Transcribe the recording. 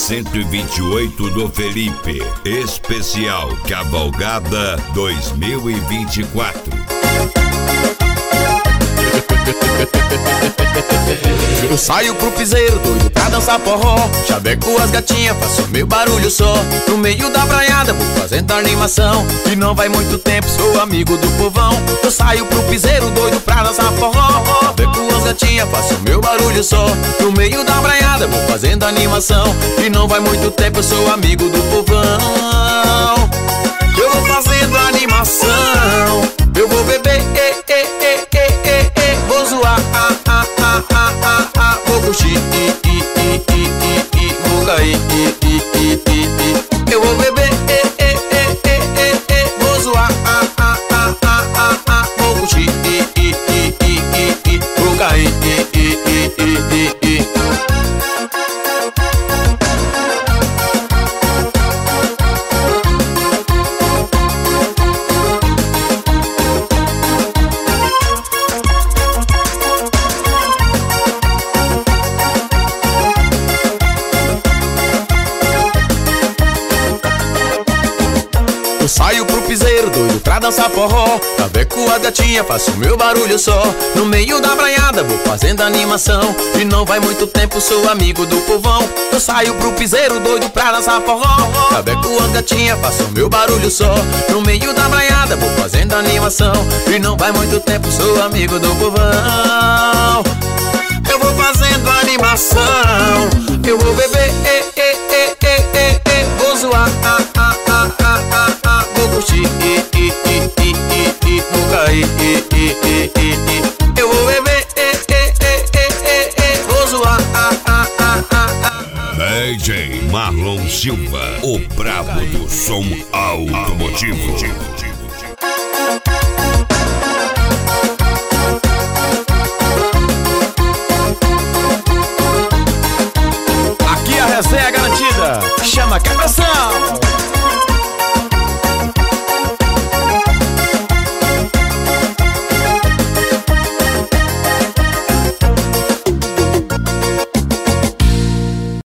128 do Felipe. Especial Cavalgada 2024. Eu saio pro piseiro, doido pra dançar forró. Chaveco as gatinhas, faço meu barulho só. No meio da braiada, vou fazendo animação. E não vai muito tempo, sou amigo do povão. Eu saio pro piseiro, doido pra dançar forró. Chaveco as gatinhas, faço meu barulho só. No meio da braiada, vou fazendo animação. E não vai muito tempo, eu sou amigo do povão. Eu vou fazendo animação. Eu vou beber, vou zoar, vou curtir, vou cair, eu vou beber, vou zoar, vou curtir, vou cair, Eu saio pro piseiro, doido pra dançar forró. Chaveco a gatinha, faço meu barulho só. No meio da braiada, vou fazendo animação. E não vai muito tempo, sou amigo do povão. Eu saio pro piseiro, doido pra dançar forró. Chaveco a gatinha, faço meu barulho só. No meio da braiada, vou fazendo animação. E não vai muito tempo, sou amigo do povão. Eu vou fazendo animação. Eu vou beber, vou zoar, vou curtir, vou cair, eu vou beber, vou zoar. DJ Marlon Silva, o brabo do som automotivo.